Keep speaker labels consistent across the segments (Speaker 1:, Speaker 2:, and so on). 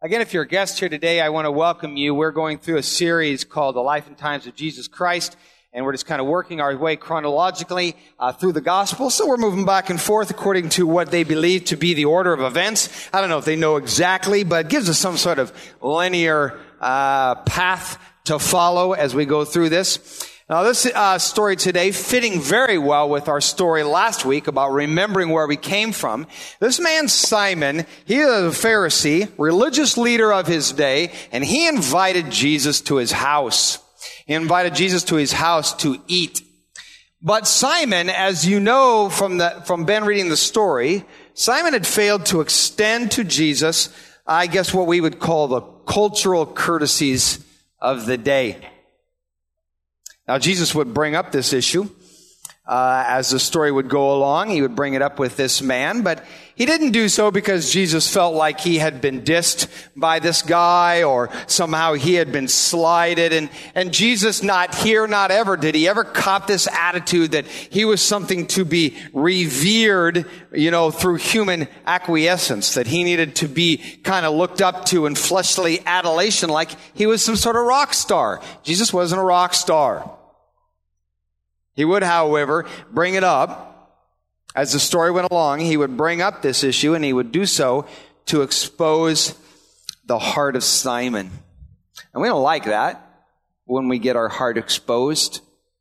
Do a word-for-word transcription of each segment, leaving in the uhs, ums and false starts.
Speaker 1: Again, if you're a guest here today, I want to welcome you. We're going through a series called The Life and Times of Jesus Christ, and we're just kind of working our way chronologically uh, through the gospel. So we're moving back and forth according to what they believe to be the order of events. I don't know if they know exactly, but it gives us some sort of linear uh, path to follow as we go through this. Now, this uh, story today, fitting very well with our story last week about remembering where we came from. This man, Simon, he is a Pharisee, religious leader of his day, and he invited Jesus to his house. He invited Jesus to his house to eat. But Simon, as you know from the from Ben reading the story, Simon had failed to extend to Jesus, I guess what we would call the cultural courtesies of the day. Now, Jesus would bring up this issue uh, as the story would go along. He would bring it up with this man, but he didn't do so because Jesus felt like he had been dissed by this guy or somehow he had been slighted. And, and Jesus, not here, not ever, did he ever cop this attitude that he was something to be revered, you know, through human acquiescence, that he needed to be kind of looked up to in fleshly adulation like he was some sort of rock star. Jesus wasn't a rock star. He would, however, bring it up. As the story went along, he would bring up this issue, and he would do so to expose the heart of Simon. And we don't like that when we get our heart exposed.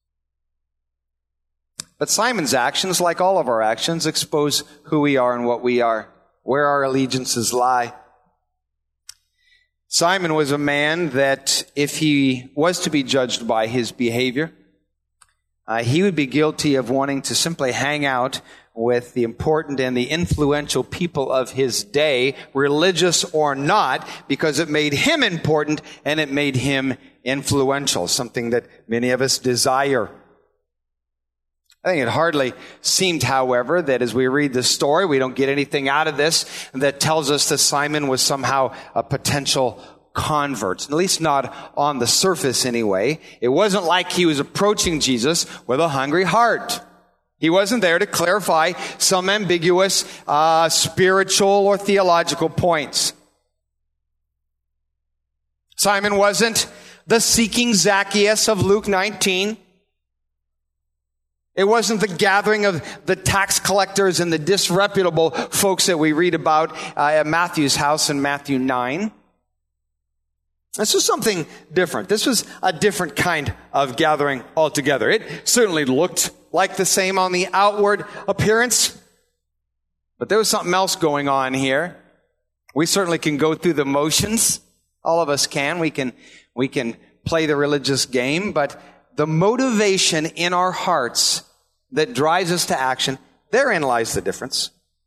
Speaker 1: But Simon's actions, like all of our actions, expose who we are and what we are, where our allegiances lie. Simon was a man that, if he was to be judged by his behavior, Uh, he would be guilty of wanting to simply hang out with the important and the influential people of his day, religious or not, because it made him important and it made him influential, something that many of us desire. I think it hardly seemed, however, that as we read this story, we don't get anything out of this that tells us that Simon was somehow a potential convert, at least not on the surface anyway. It wasn't like he was approaching Jesus with a hungry heart. He wasn't there to clarify some ambiguous uh, spiritual or theological points. Simon wasn't the seeking Zacchaeus of Luke nineteen. It wasn't the gathering of the tax collectors and the disreputable folks that we read about uh, at Matthew's house in Matthew nine. This was something different. This was a different kind of gathering altogether. It certainly looked like the same on the outward appearance, but there was something else going on here. We certainly can go through the motions. All of us can. We can, we can play the religious game, but the motivation in our hearts that drives us to action, therein lies the difference.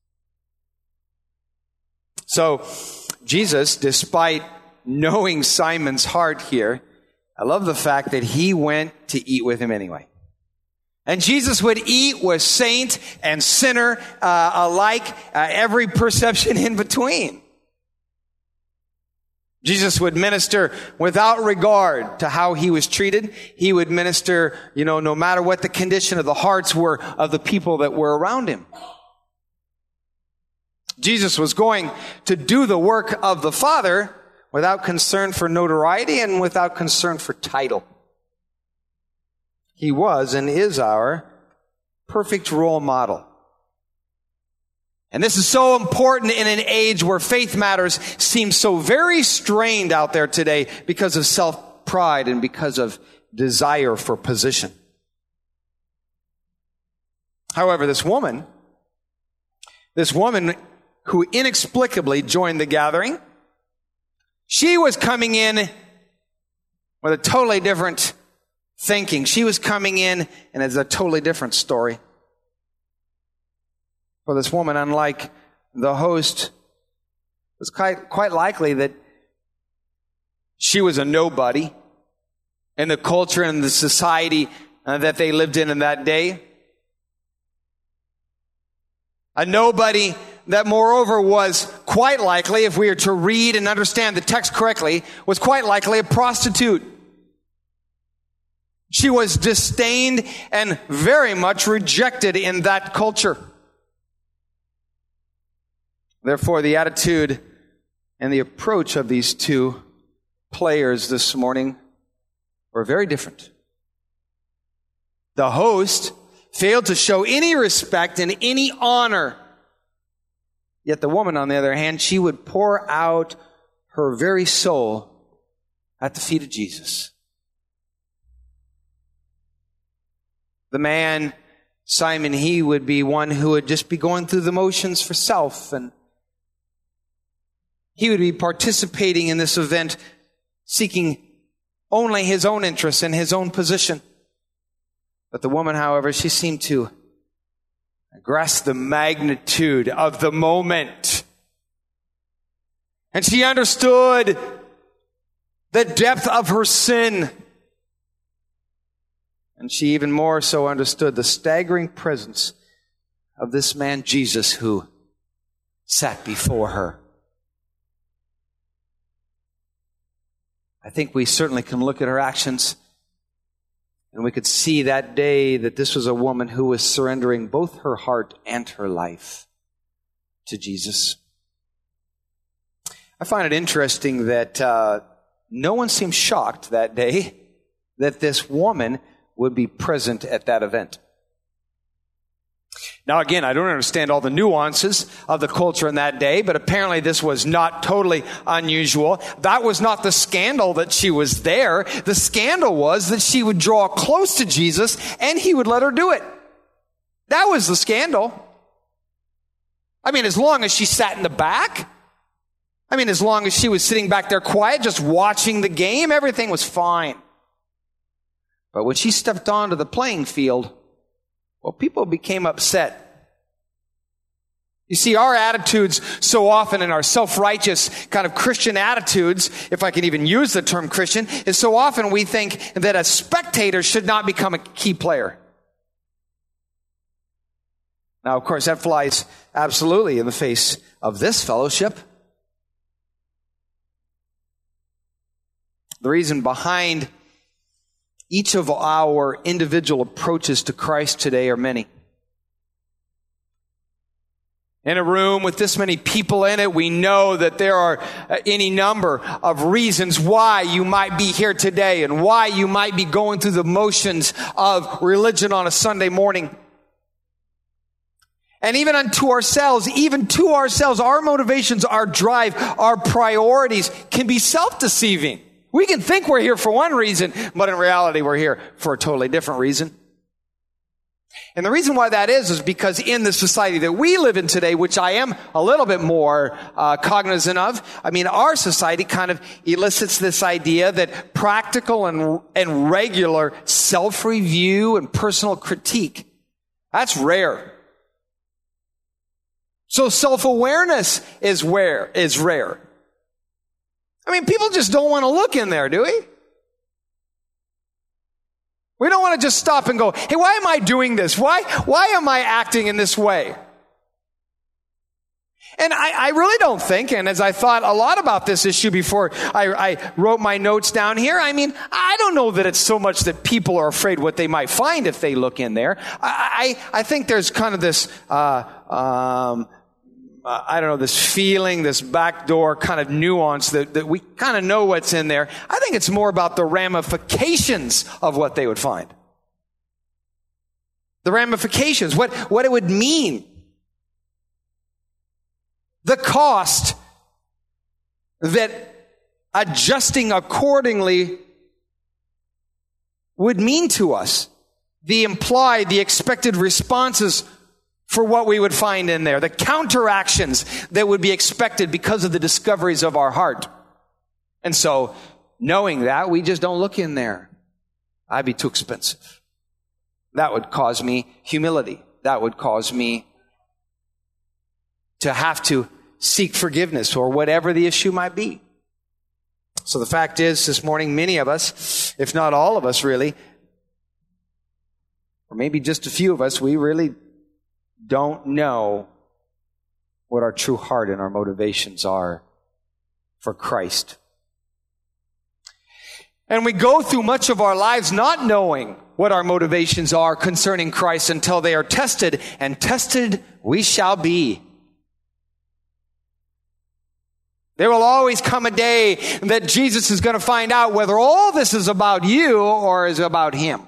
Speaker 1: So, Jesus, despite knowing Simon's heart here, I love the fact that he went to eat with him anyway. And Jesus would eat with saint and sinner uh, alike, uh, every perception in between. Jesus would minister without regard to how he was treated. He would minister, you know, no matter what the condition of the hearts were of the people that were around him. Jesus was going to do the work of the Father without concern for notoriety and without concern for title. He was and is our perfect role model. And this is so important in an age where faith matters seem so very strained out there today because of self-pride and because of desire for position. However, this woman, this woman who inexplicably joined the gathering, she was coming in with a totally different thinking. She was coming in and it's a totally different story. For this woman, unlike the host, it was quite, quite likely that she was a nobody in the culture and the society uh, that they lived in in that day. A nobody that moreover was quite likely, if we are to read and understand the text correctly, was quite likely a prostitute. She was disdained and very much rejected in that culture. Therefore, the attitude And the approach of these two players this morning were very different. The host failed to show any respect and any honor. Yet the woman, on the other hand, she would pour out her very soul at the feet of Jesus. The man, Simon, he would be one who would just be going through the motions for self, and he would be participating in this event, seeking only his own interests and his own position. But the woman, however, she seemed to grasp the magnitude of the moment. And she understood the depth of her sin. And she even more so understood the staggering presence of this man, Jesus, who sat before her. I think we certainly can look at her actions, and we could see that day that this was a woman who was surrendering both her heart and her life to Jesus. I find it interesting that uh, no one seemed shocked that day that this woman would be present at that event. Now again, I don't understand all the nuances of the culture in that day, but apparently this was not totally unusual. That was not the scandal that she was there. The scandal was that she would draw close to Jesus and he would let her do it. That was the scandal. I mean, as long as she sat in the back, I mean, as long as she was sitting back there quiet, just watching the game, everything was fine. But when she stepped onto the playing field, well, people became upset. You see, our attitudes so often, in our self-righteous kind of Christian attitudes, if I can even use the term Christian, is so often we think that a spectator should not become a key player. Now, of course, that flies absolutely in the face of this fellowship. The reason behind each of our individual approaches to Christ today are many. In a room with this many people in it, we know that there are any number of reasons why you might be here today and why you might be going through the motions of religion on a Sunday morning. And even unto ourselves, even to ourselves, our motivations, our drive, our priorities can be self-deceiving. We can think we're here for one reason, but in reality we're here for a totally different reason. And the reason why that is, is because in the society that we live in today, which I am a little bit more uh, cognizant of, I mean, our society kind of elicits this idea that practical and, and regular self-review and personal critique, that's rare. So self-awareness is rare, is rare. I mean, people just don't want to look in there, do we? We don't want to just stop and go, hey, why am I doing this? Why, why am I acting in this way? And I, I really don't think, and as I thought a lot about this issue before I, I wrote my notes down here, I mean, I don't know that it's so much that people are afraid what they might find if they look in there. I, I, I think there's kind of this, uh, um, Uh, I don't know, this feeling, this backdoor kind of nuance that, that we kind of know what's in there. I think it's more about the ramifications of what they would find. The ramifications, what, what it would mean. The cost that adjusting accordingly would mean to us. The implied, the expected responses for what we would find in there, the counteractions that would be expected because of the discoveries of our heart. And so, knowing that, we just don't look in there. I'd be too expensive. That would cause me humility. That would cause me to have to seek forgiveness or whatever the issue might be. So the fact is, this morning, many of us, if not all of us really, or maybe just a few of us, we really don't know what our true heart and our motivations are for Christ. And we go through much of our lives not knowing what our motivations are concerning Christ until they are tested, and tested we shall be. There will always come a day that Jesus is going to find out whether all this is about you or is about him.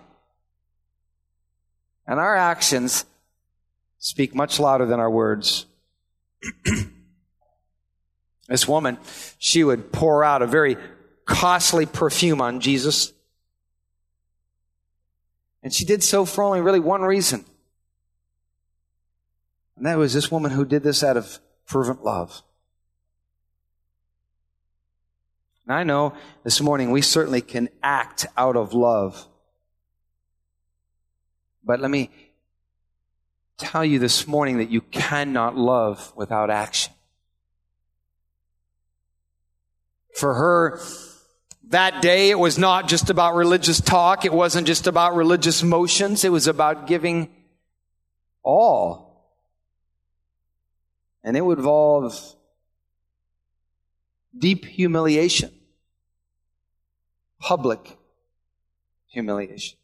Speaker 1: And our actions speak much louder than our words. This woman, she would pour out a very costly perfume on Jesus. And she did so for only really one reason. And that was this woman who did this out of fervent love. And I know this morning we certainly can act out of love. But let me tell you this morning that you cannot love without action. For her, that day, it was not just about religious talk. It wasn't just about religious motions. It was about giving all. And it would involve deep humiliation. Public humiliation.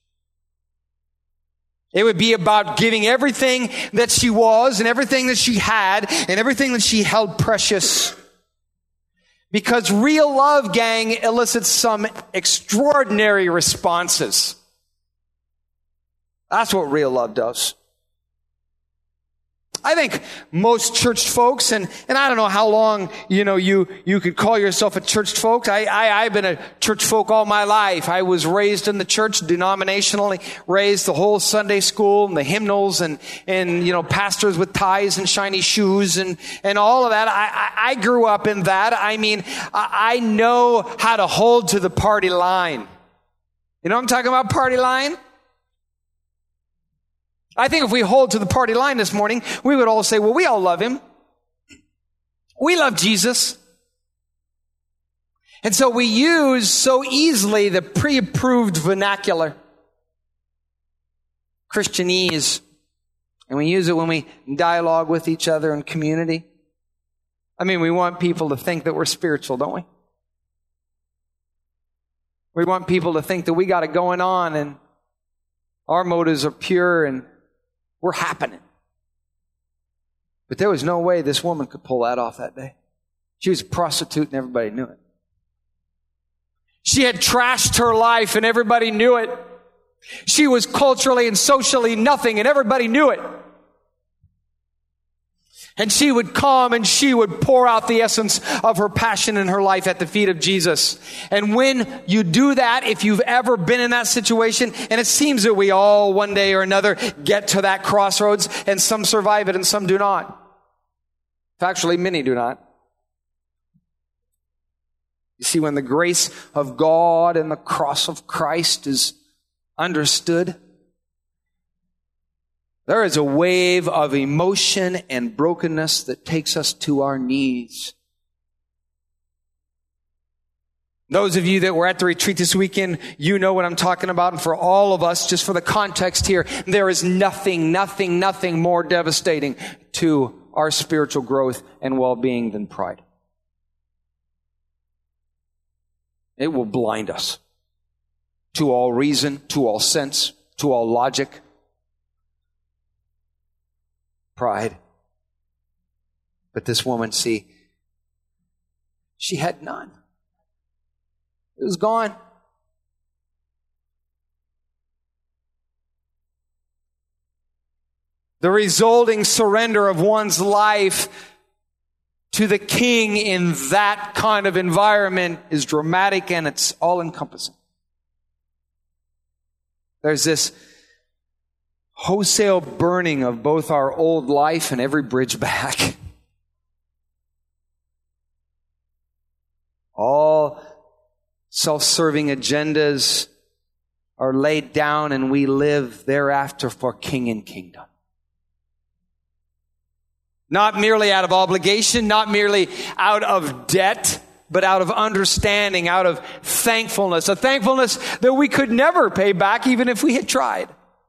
Speaker 1: It would be about giving everything that she was and everything that she had and everything that she held precious. Because real love, gang, elicits some extraordinary responses. That's what real love does. I think most church folks, and, and I don't know how long, you know, you, you could call yourself a church folk. I, I, I've been a church folk all my life. I was raised in the church, denominationally raised, the whole Sunday school and the hymnals and, and, you know, pastors with ties and shiny shoes and, and all of that. I, I, I grew up in that. I mean, I, I know how to hold to the party line. You know what I'm talking about, party line? I think if we hold to the party line this morning, we would all say, well, we all love him. We love Jesus. And so we use so easily the pre-approved vernacular, Christianese, and we use it when we dialogue with each other in community. I mean, we want people to think that we're spiritual, don't we? We want people to think that we got it going on and our motives are pure and we're happening. But there was no way this woman could pull that off that day. She was a prostitute and everybody knew it. She had trashed her life and everybody knew it. She was culturally and socially nothing and everybody knew it. And she would come and she would pour out the essence of her passion in her life at the feet of Jesus. And when you do that, if you've ever been in that situation, and it seems that we all one day or another get to that crossroads, and some survive it and some do not. Actually, many do not. You see, when the grace of God and the cross of Christ is understood, there is a wave of emotion and brokenness that takes us to our knees. Those of you that were at the retreat this weekend, you know what I'm talking about. And for all of us, just for the context here, there is nothing, nothing, nothing more devastating to our spiritual growth and well-being than pride. It will blind us to all reason, to all sense, to all logic. Pride. But this woman, see, she had none. It was gone. The resulting surrender of one's life to the King in that kind of environment is dramatic and it's all-encompassing. There's this wholesale burning of both our old life and every bridge back. All self-serving agendas are laid down and we live thereafter for King and kingdom. Not merely out of obligation, not merely out of debt, but out of understanding, out of thankfulness. A thankfulness that we could never pay back even if we had tried.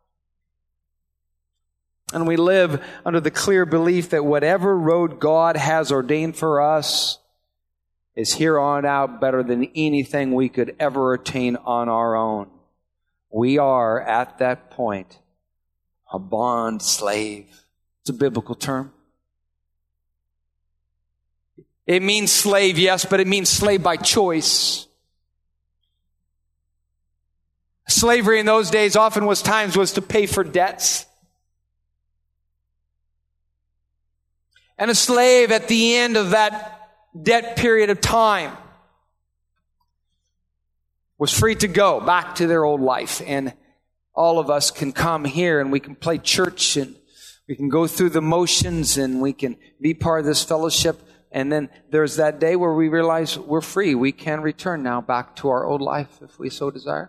Speaker 1: And we live under the clear belief that whatever road God has ordained for us is here on out better than anything we could ever attain on our own. We are, at that point, a bond slave. It's a biblical term. It means slave, yes, but it means slave by choice. Slavery in those days often was times was to pay for debts. And a slave at the end of that debt period of time was free to go back to their old life. And all of us can come here and we can play church and we can go through the motions and we can be part of this fellowship. And then there's that day where we realize we're free. We can return now back to our old life if we so desire.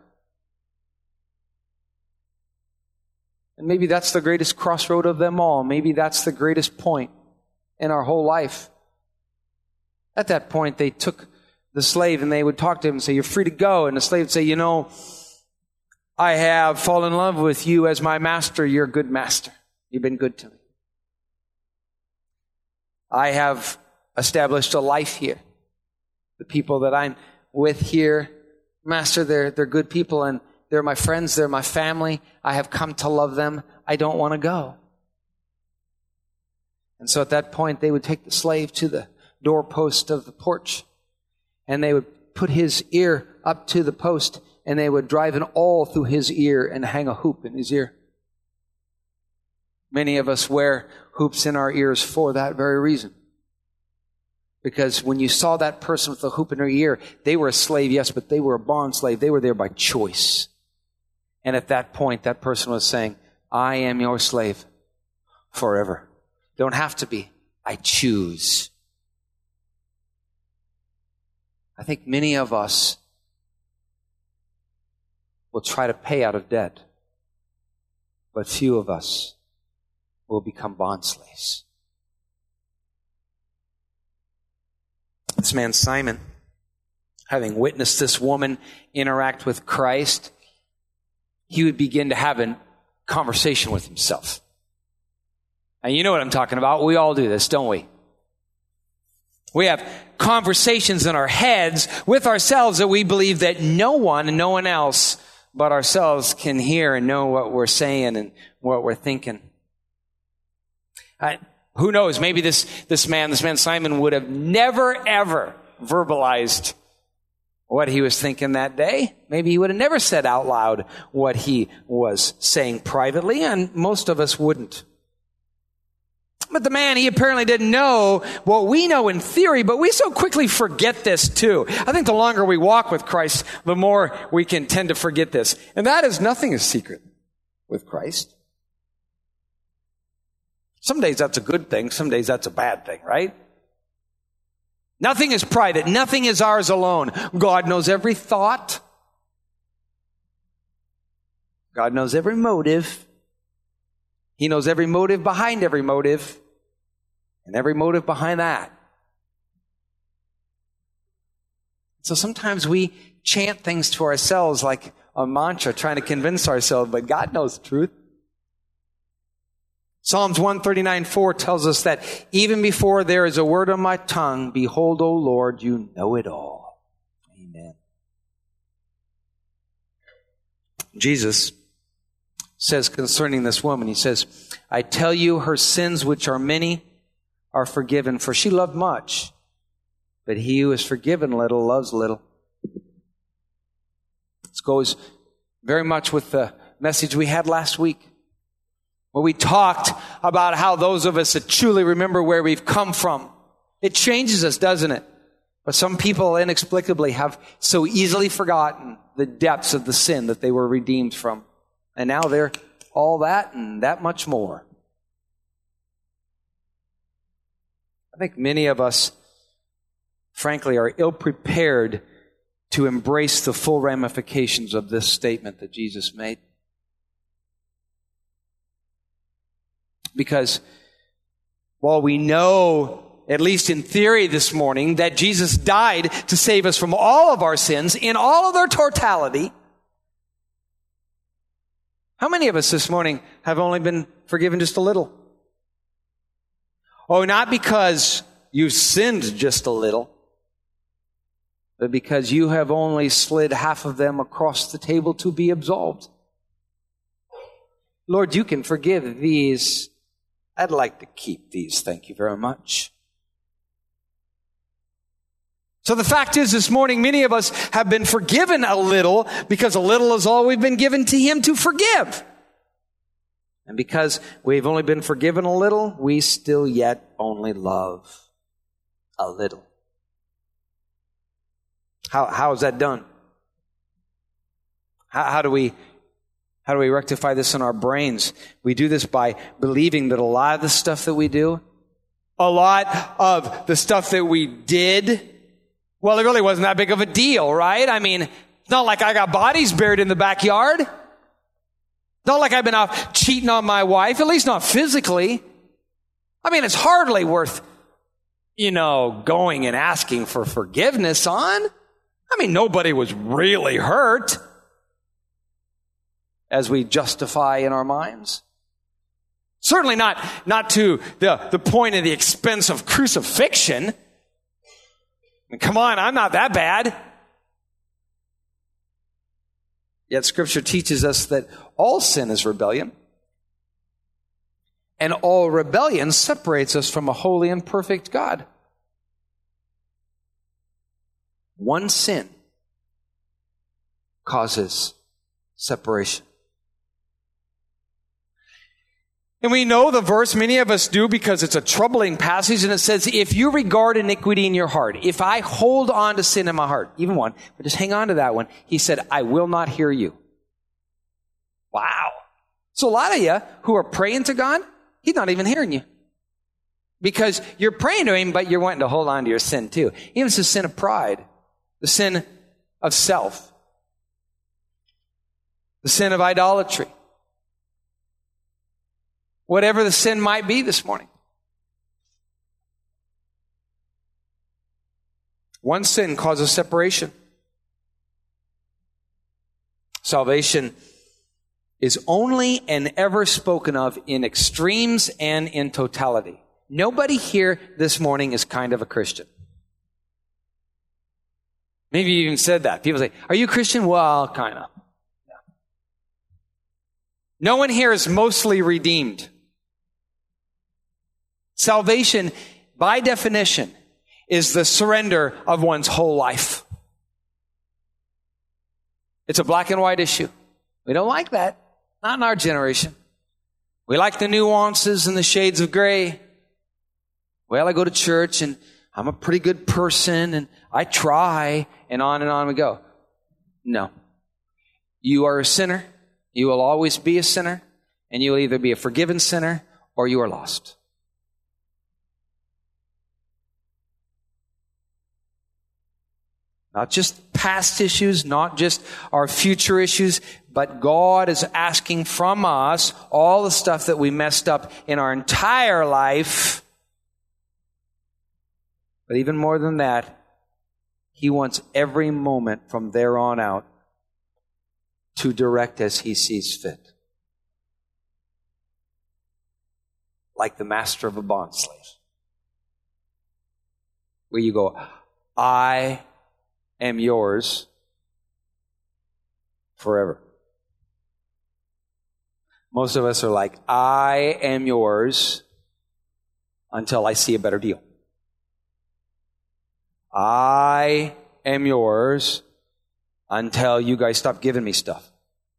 Speaker 1: And maybe that's the greatest crossroad of them all. Maybe that's the greatest point in our whole life. At that point, they took the slave and they would talk to him and say, you're free to go. And the slave would say, you know, I have fallen in love with you as my master. You're a good master. You've been good to me. I have established a life here. The people that I'm with here, master, they're, they're good people and they're my friends. They're my family. I have come to love them. I don't want to go. And so at that point, they would take the slave to the doorpost of the porch and they would put his ear up to the post and they would drive an awl through his ear and hang a hoop in his ear. Many of us wear hoops in our ears for that very reason. Because when you saw that person with a hoop in their ear, they were a slave, yes, but they were a bond slave. They were there by choice. And at that point, that person was saying, I am your slave forever. Don't have to be. I choose. I think many of us will try to pay out of debt, but few of us will become bond slaves. This man Simon, having witnessed this woman interact with Christ, he would begin to have a conversation with himself. And you know what I'm talking about. We all do this, don't we? We have conversations in our heads with ourselves that we believe that no one and no one else but ourselves can hear and know what we're saying and what we're thinking. I, who knows? Maybe this, this man, this man Simon would have never, ever verbalized what he was thinking that day. Maybe he would have never said out loud what he was saying privately, and most of us wouldn't. But the man, he apparently didn't know what we know in theory, but we so quickly forget this too. I think the longer we walk with Christ, the more we can tend to forget this. And that is, nothing is secret with Christ. Some days that's a good thing, some days that's a bad thing, right? Nothing is private, nothing is ours alone. God knows every thought. God knows every motive. He knows every motive behind every motive, and every motive behind that. So sometimes we chant things to ourselves like a mantra, trying to convince ourselves, but God knows the truth. Psalms one thirty-nine four tells us that even before there is a word on my tongue, behold, O Lord, you know it all. Amen. Jesus says concerning this woman, he says, I tell you, her sins, which are many, are forgiven, for she loved much, but he who is forgiven little loves little. This goes very much with the message we had last week, where we talked about how those of us that truly remember where we've come from, it changes us, doesn't it? But some people inexplicably have so easily forgotten the depths of the sin that they were redeemed from. And now they're all that and that much more. I think many of us, frankly, are ill-prepared to embrace the full ramifications of this statement that Jesus made. Because while we know, at least in theory this morning, that Jesus died to save us from all of our sins in all of their totality, how many of us this morning have only been forgiven just a little? Oh, not because you sinned just a little, but because you have only slid half of them across the table to be absolved. Lord, you can forgive these. I'd like to keep these, thank you very much. So the fact is, this morning, many of us have been forgiven a little because a little is all we've been given to Him to forgive. And because we've only been forgiven a little, we still yet only love a little. How, how is that done? How, how do we, how do we rectify this in our brains? We do this by believing that a lot of the stuff that we do, a lot of the stuff that we did, well, it really wasn't that big of a deal, right? I mean, it's not like I got bodies buried in the backyard. Not like I've been out cheating on my wife, at least not physically. I mean, it's hardly worth, you know, going and asking for forgiveness on. I mean, nobody was really hurt, as we justify in our minds. Certainly not, not to the, the point of the expense of crucifixion. I mean, come on, I'm not that bad. Yet Scripture teaches us that all sin is rebellion. And all rebellion separates us from a holy and perfect God. One sin causes separation. And we know the verse, many of us do, because it's a troubling passage, and it says, if you regard iniquity in your heart, if I hold on to sin in my heart, even one, but just hang on to that one, He said, I will not hear you. Wow. So a lot of you who are praying to God, He's not even hearing you. Because you're praying to Him, but you're wanting to hold on to your sin too. Even it's the sin of pride, the sin of self, the sin of idolatry. Whatever the sin might be this morning. One sin causes separation. Salvation is only and ever spoken of in extremes and in totality. Nobody here this morning is kind of a Christian. Maybe you even said that. People say, are you a Christian? Well, kind of. Yeah. No one here is mostly redeemed. Salvation, by definition, is the surrender of one's whole life. It's a black and white issue. We don't like that. Not in our generation. We like the nuances and the shades of gray. Well, I go to church and I'm a pretty good person and I try, and on and on we go. No. You are a sinner. You will always be a sinner, and you will either be a forgiven sinner or you are lost. Not just past issues, not just our future issues, but God is asking from us all the stuff that we messed up in our entire life. But even more than that, He wants every moment from there on out to direct as He sees fit. Like the master of a bondslave. Where you go, I am yours forever. Most of us are like, I am yours until I see a better deal. I am yours until you guys stop giving me stuff.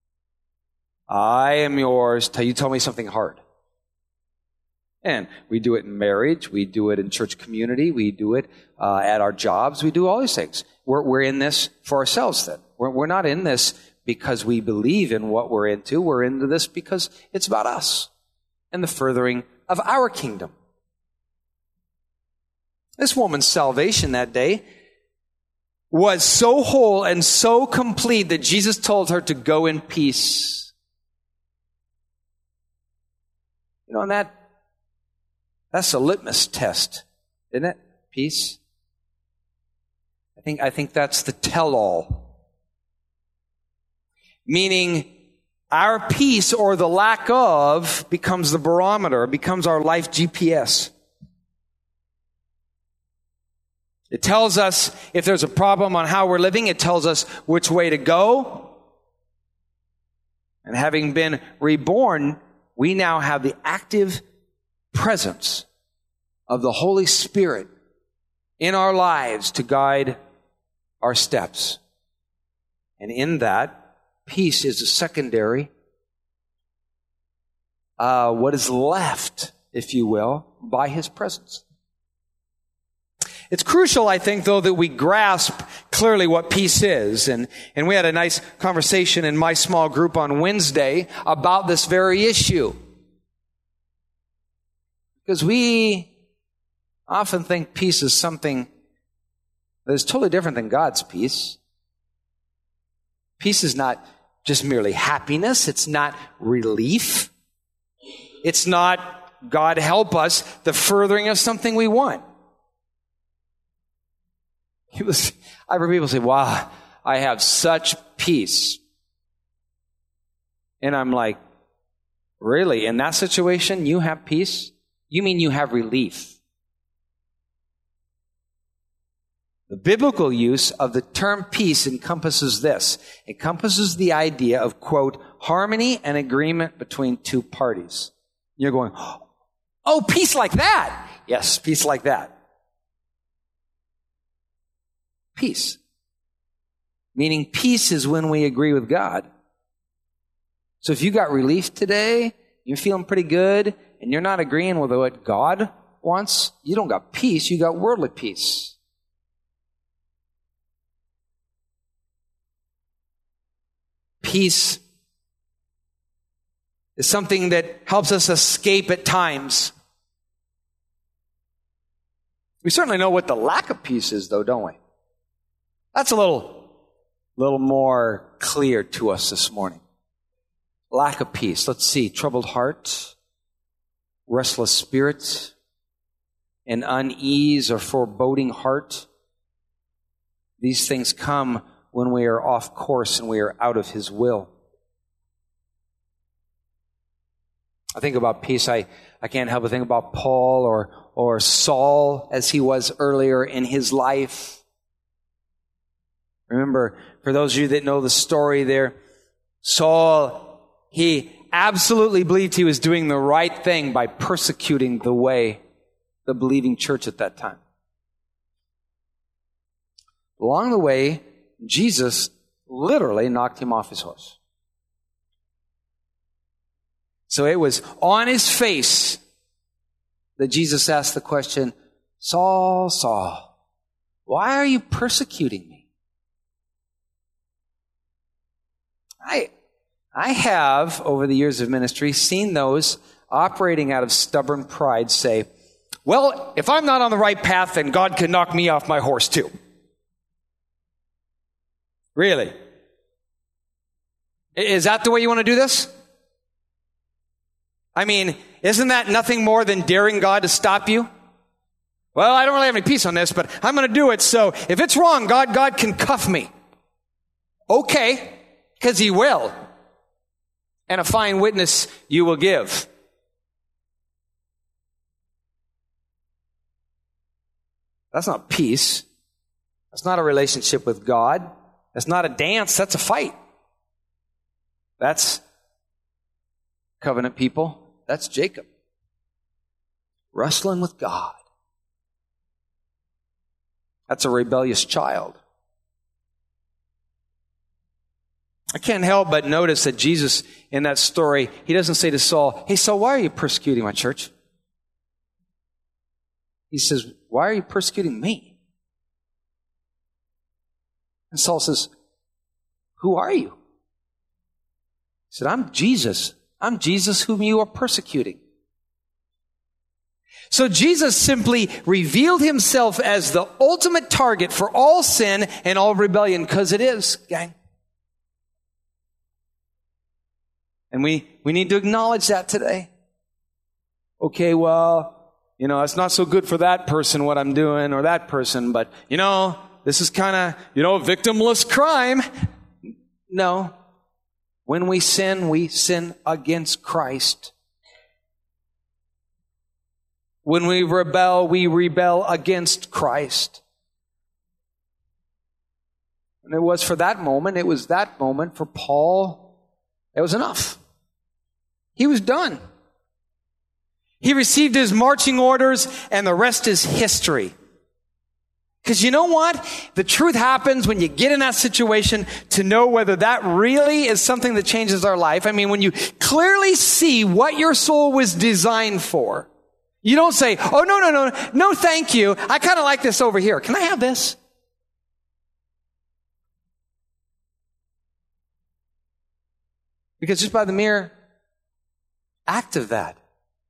Speaker 1: I am yours till you tell me something hard. And we do it in marriage. We do it in church community. We do it uh, at our jobs. We do all these things. We're, we're in this for ourselves then. We're, we're not in this because we believe in what we're into. We're into this because it's about us and the furthering of our kingdom. This woman's salvation that day was so whole and so complete that Jesus told her to go in peace. You know, and that that's a litmus test, isn't it? Peace. I think I think that's the tell-all. Meaning, our peace or the lack of becomes the barometer, becomes our life G P S. It tells us if there's a problem on how we're living. It tells us which way to go. And having been reborn, we now have the active presence of the Holy Spirit in our lives to guide our steps. And in that, peace is a secondary, uh, what is left, if you will, by His presence. It's crucial, I think, though, that we grasp clearly what peace is. And, and we had a nice conversation in my small group on Wednesday about this very issue. Because we often think peace is something that is totally different than God's peace. Peace is not just merely happiness. It's not relief. It's not, God help us, the furthering of something we want. He was, I've heard people say, wow, I have such peace. And I'm like, really? In that situation, you have peace? You mean you have relief? The biblical use of the term peace encompasses this. It encompasses the idea of, quote, harmony and agreement between two parties. You're going, oh, peace like that. Yes, peace like that. Peace. Meaning peace is when we agree with God. So if you got relief today, you're feeling pretty good, and you're not agreeing with what God wants, you don't got peace, you got worldly peace. Peace is something that helps us escape at times. We certainly know what the lack of peace is, though, don't we? That's a little, little more clear to us this morning. Lack of peace. Let's see. Troubled heart, restless spirit, an unease or foreboding heart. These things come when we are off course and we are out of His will. I think about peace. I, I can't help but think about Paul or, or Saul as he was earlier in his life. Remember, for those of you that know the story there, Saul, he absolutely believed he was doing the right thing by persecuting the way, the believing church at that time. Along the way, Jesus literally knocked him off his horse. So it was on his face that Jesus asked the question, Saul, Saul, why are you persecuting me? I, I have, over the years of ministry, seen those operating out of stubborn pride say, well, if I'm not on the right path, then God can knock me off my horse too. Really? Is that the way you want to do this? I mean, isn't that nothing more than daring God to stop you? Well, I don't really have any peace on this, but I'm going to do it, so if it's wrong, God, God can cuff me. Okay. Because He will. And a fine witness you will give. That's not peace. That's not a relationship with God. That's not a dance. That's a fight. That's covenant people. That's Jacob. Wrestling with God. That's a rebellious child. I can't help but notice that Jesus, in that story, He doesn't say to Saul, hey, Saul, why are you persecuting my church? He says, why are you persecuting me? And Saul says, who are you? He said, I'm Jesus. I'm Jesus whom you are persecuting. So Jesus simply revealed Himself as the ultimate target for all sin and all rebellion, because it is, gang. And we, we need to acknowledge that today. Okay, well, you know, it's not so good for that person what I'm doing or that person, but, you know, this is kind of, you know, victimless crime. No. When we sin, we sin against Christ. When we rebel, we rebel against Christ. And it was for that moment, it was that moment for Paul. It was enough. He was done. He received his marching orders, and the rest is history. Because you know what? The truth happens when you get in that situation to know whether that really is something that changes our life. I mean, when you clearly see what your soul was designed for, you don't say, oh, no, no, no, no, thank you. I kind of like this over here. Can I have this? Because just by the mere act of that,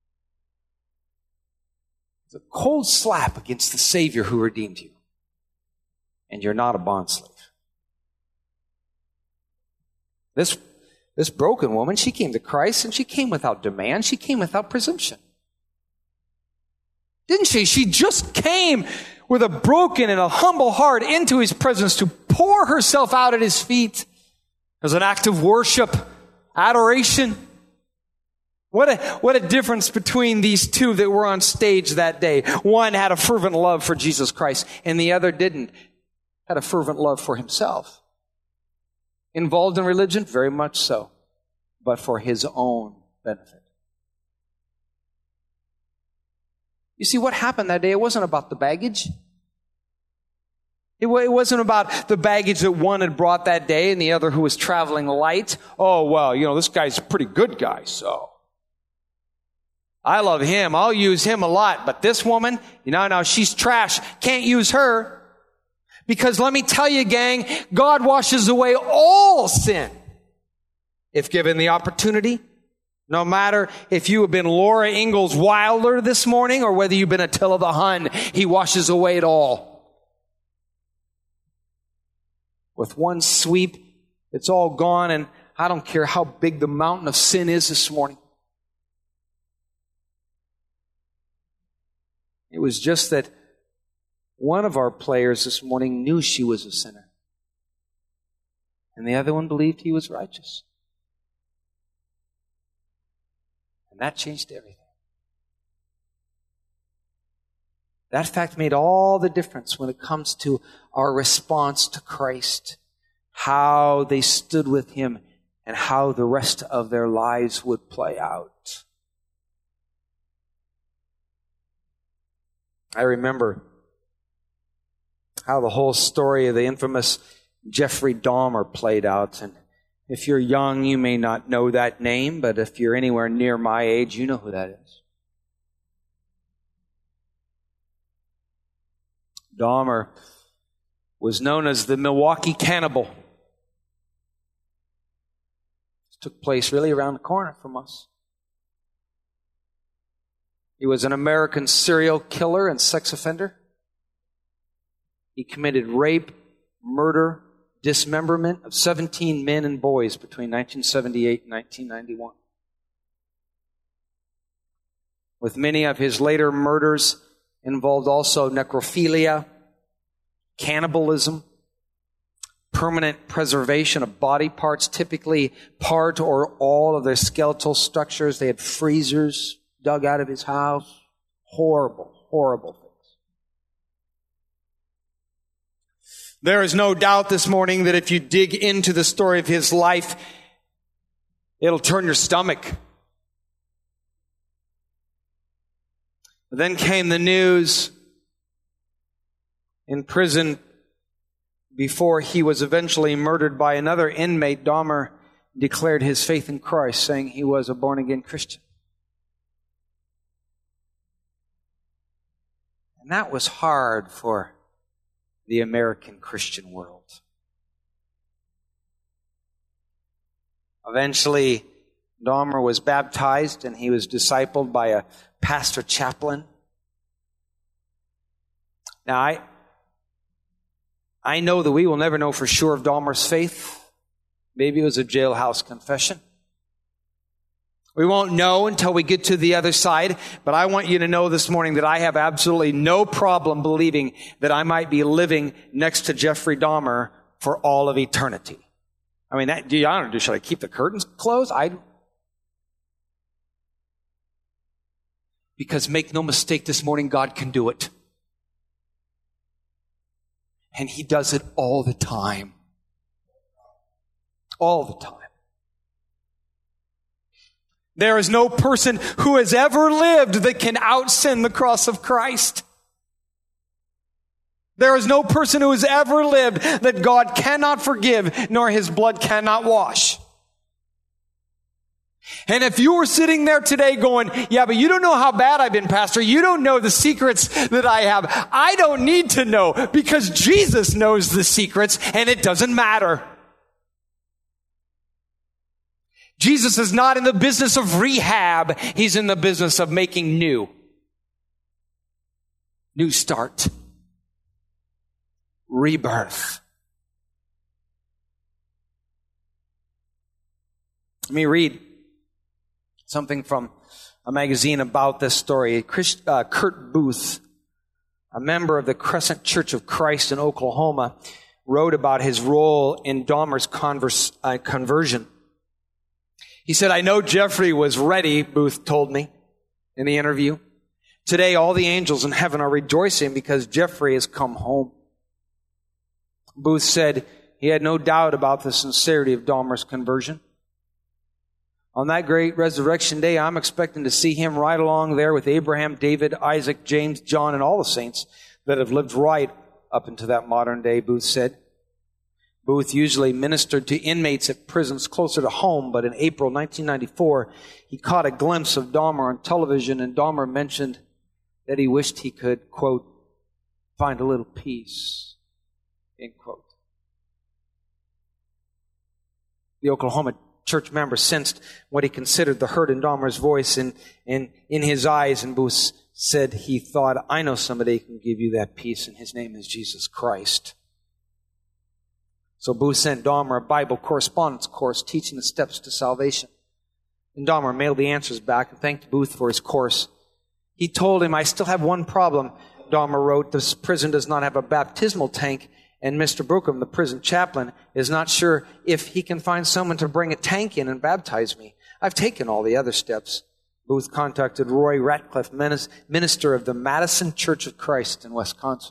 Speaker 1: it's a cold slap against the Savior who redeemed you. And you're not a bondslave. This, this broken woman, she came to Christ and she came without demand. She came without presumption. Didn't she? She just came with a broken and a humble heart into His presence to pour herself out at His feet as an act of worship, adoration. What a, what a difference between these two that were on stage that day. One had a fervent love for Jesus Christ and the other didn't. Had a fervent love for himself. Involved in religion? Very much so. But for his own benefit. You see, what happened that day, it wasn't about the baggage. It, it wasn't about the baggage that one had brought that day and the other who was traveling light. Oh, well, you know, this guy's a pretty good guy, so I love him. I'll use him a lot. But this woman, you know, now she's trash. Can't use her. Because let me tell you, gang, God washes away all sin. If given the opportunity, no matter if you have been Laura Ingalls Wilder this morning or whether you've been Attila the Hun, He washes away it all. With one sweep, it's all gone, and I don't care how big the mountain of sin is this morning. It was just that one of our players this morning knew she was a sinner. And the other one believed he was righteous. And that changed everything. That fact made all the difference when it comes to our response to Christ. How they stood with Him and how the rest of their lives would play out. I remember how the whole story of the infamous Jeffrey Dahmer played out. And if you're young, you may not know that name, but if you're anywhere near my age, you know who that is. Dahmer was known as the Milwaukee Cannibal. It took place really around the corner from us. He was an American serial killer and sex offender. He committed rape, murder, dismemberment of seventeen men and boys between nineteen seventy-eight and nineteen ninety-one. With many of his later murders involved also necrophilia, cannibalism, permanent preservation of body parts, typically part or all of their skeletal structures. They had freezers dug out of his house. Horrible, horrible things. There is no doubt this morning that if you dig into the story of his life, it'll turn your stomach. But then came the news in prison before he was eventually murdered by another inmate. Dahmer declared his faith in Christ, saying he was a born-again Christian. And that was hard for the American Christian world. Eventually, Dahmer was baptized and he was discipled by a pastor chaplain. Now, I, I know that we will never know for sure of Dahmer's faith. Maybe it was a jailhouse confession. We won't know until we get to the other side, but I want you to know this morning that I have absolutely no problem believing that I might be living next to Jeffrey Dahmer for all of eternity. I mean, that, do you, I don't know, should I keep the curtains closed? I, because make no mistake, this morning God can do it. And He does it all the time. All the time. There is no person who has ever lived that can out-sin the cross of Christ. There is no person who has ever lived that God cannot forgive, nor his blood cannot wash. And if you were sitting there today going, yeah, but you don't know how bad I've been, Pastor. You don't know the secrets that I have. I don't need to know, because Jesus knows the secrets and it doesn't matter. Jesus is not in the business of rehab. He's in the business of making new. New start. Rebirth. Let me read something from a magazine about this story. Chris, uh, Kurt Booth, a member of the Crescent Church of Christ in Oklahoma, wrote about his role in Dahmer's converse, uh, conversion. He said, I know Jeffrey was ready, Booth told me in the interview. Today, all the angels in heaven are rejoicing because Jeffrey has come home. Booth said he had no doubt about the sincerity of Dahmer's conversion. On that great resurrection day, I'm expecting to see him right along there with Abraham, David, Isaac, James, John, and all the saints that have lived right up into that modern day, Booth said. Booth usually ministered to inmates at prisons closer to home, but in April nineteen ninety-four, he caught a glimpse of Dahmer on television, and Dahmer mentioned that he wished he could, quote, find a little peace, end quote. The Oklahoma church member sensed what he considered the hurt in Dahmer's voice and, and in his eyes, and Booth said he thought, I know somebody who can give you that peace, and his name is Jesus Christ. So Booth sent Dahmer a Bible correspondence course teaching the steps to salvation. And Dahmer mailed the answers back and thanked Booth for his course. He told him, I still have one problem, Dahmer wrote. This prison does not have a baptismal tank, and Mister Brookham, the prison chaplain, is not sure if he can find someone to bring a tank in and baptize me. I've taken all the other steps. Booth contacted Roy Ratcliffe, minister of the Madison Church of Christ in Wisconsin.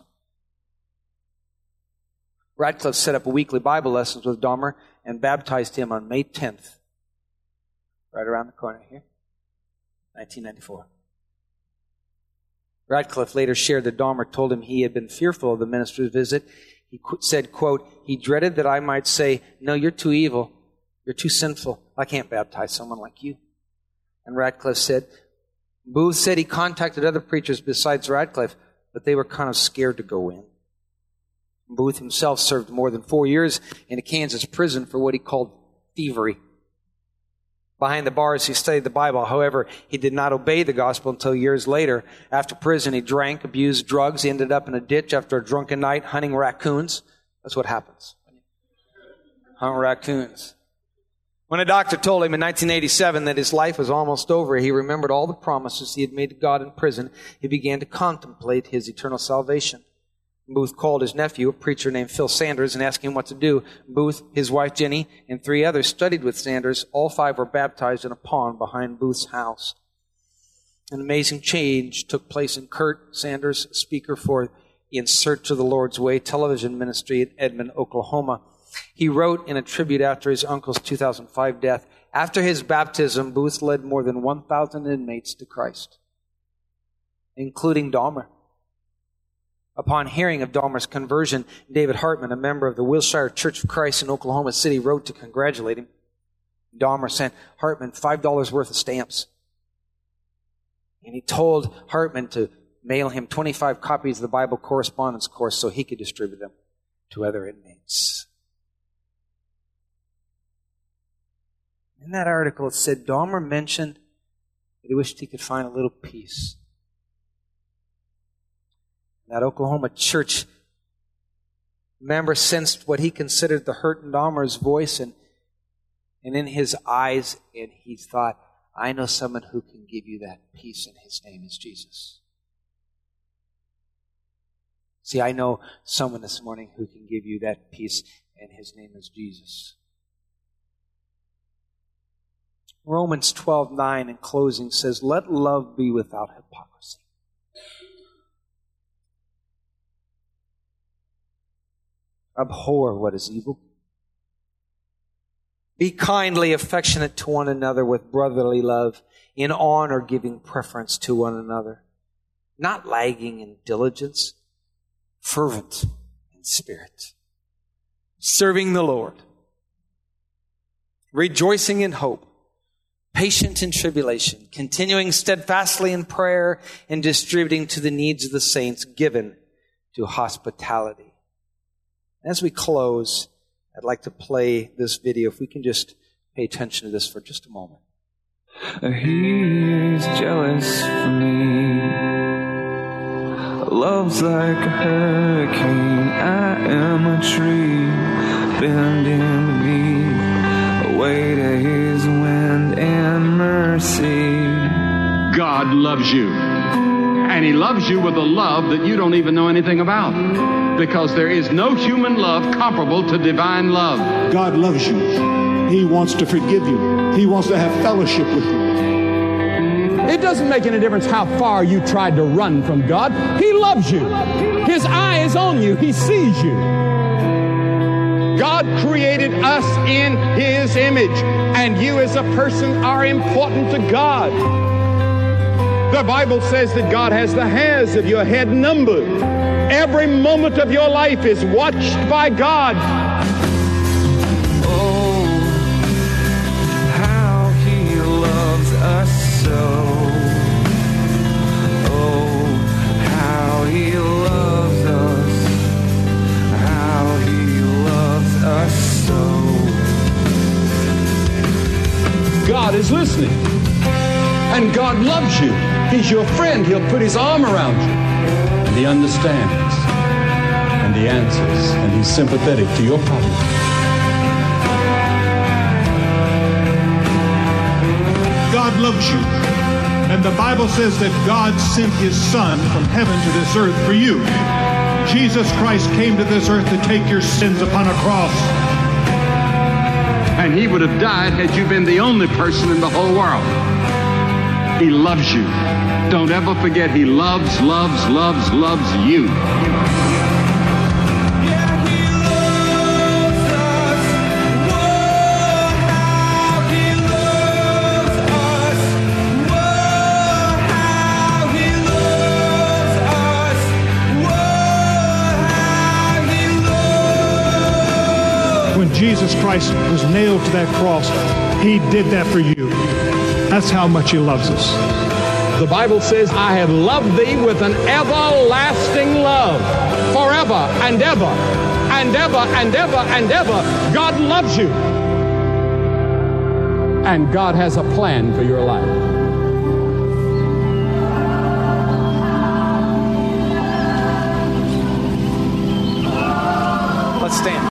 Speaker 1: Ratcliffe set up a weekly Bible lessons with Dahmer and baptized him on May tenth, right around the corner here, nineteen ninety-four. Ratcliffe later shared that Dahmer told him he had been fearful of the minister's visit. He said, quote, he dreaded that I might say, no, you're too evil. You're too sinful. I can't baptize someone like you. And Ratcliffe said, Booth said he contacted other preachers besides Ratcliffe, but they were kind of scared to go in. Booth himself served more than four years in a Kansas prison for what he called thievery. Behind the bars, he studied the Bible. However, he did not obey the gospel until years later. After prison, he drank, abused drugs. He ended up in a ditch after a drunken night hunting raccoons. That's what happens. Hunt raccoons. When a doctor told him in nineteen eighty-seven that his life was almost over, he remembered all the promises he had made to God in prison. He began to contemplate his eternal salvation. Booth called his nephew, a preacher named Phil Sanders, and asked him what to do. Booth, his wife Jenny, and three others studied with Sanders. All five were baptized in a pond behind Booth's house. An amazing change took place in Kurt Sanders, speaker for In Search of the Lord's Way television ministry in Edmond, Oklahoma. He wrote in a tribute after his uncle's two thousand five death, after his baptism, Booth led more than one thousand inmates to Christ, including Dahmer. Upon hearing of Dahmer's conversion, David Hartman, a member of the Wilshire Church of Christ in Oklahoma City, wrote to congratulate him. Dahmer sent Hartman five dollars worth of stamps. And he told Hartman to mail him twenty-five copies of the Bible correspondence course so he could distribute them to other inmates. In that article, it said Dahmer mentioned that he wished he could find a little peace. That Oklahoma church member sensed what he considered the hurt in Dahmer's voice and, and in his eyes, and he thought, I know someone who can give you that peace, and his name is Jesus. See, I know someone this morning who can give you that peace, and his name is Jesus. Romans twelve nine in closing says, let love be without hypocrisy. Abhor what is evil. Be kindly affectionate to one another with brotherly love, in honor giving preference to one another, not lagging in diligence, fervent in spirit, serving the Lord, rejoicing in hope, patient in tribulation, continuing steadfastly in prayer, and distributing to the needs of the saints, given to hospitality. As we close, I'd like to play this video. If we can just pay attention to this for just a moment.
Speaker 2: He is jealous for me. Love's like a hurricane. I am a tree bending beneath a weight of his wind and mercy.
Speaker 3: God loves you. And he loves you with a love that you don't even know anything about. Because there is no human love comparable to divine love.
Speaker 4: God loves you. He wants to forgive you. He wants to have fellowship with you.
Speaker 5: It doesn't make any difference how far you tried to run from God. He loves you. His eye is on you. He sees you. God created us in His image, and you as a person are important to God. The Bible says that God has the hairs of your head numbered. Every moment of your life is watched by God.
Speaker 2: Oh, how He loves us so. He loves us, how He loves us so.
Speaker 5: God is listening, and God loves you. He's your friend. He'll put His arm around you, and He understands, and He answers, and He's sympathetic to your problem.
Speaker 4: God loves you. And the Bible says that God sent His Son from heaven to this earth for you. Jesus Christ came to this earth to take your sins upon a cross.
Speaker 3: And He would have died had you been the only person in the whole world. He loves you. Don't ever forget, He loves, loves, loves, loves you.
Speaker 4: Jesus Christ was nailed to that cross. He did that for you. That's how much He loves us.
Speaker 5: The Bible says, I have loved thee with an everlasting love. Forever and ever and ever and ever and ever. God loves you. And God has a plan for your life.
Speaker 1: Let's stand.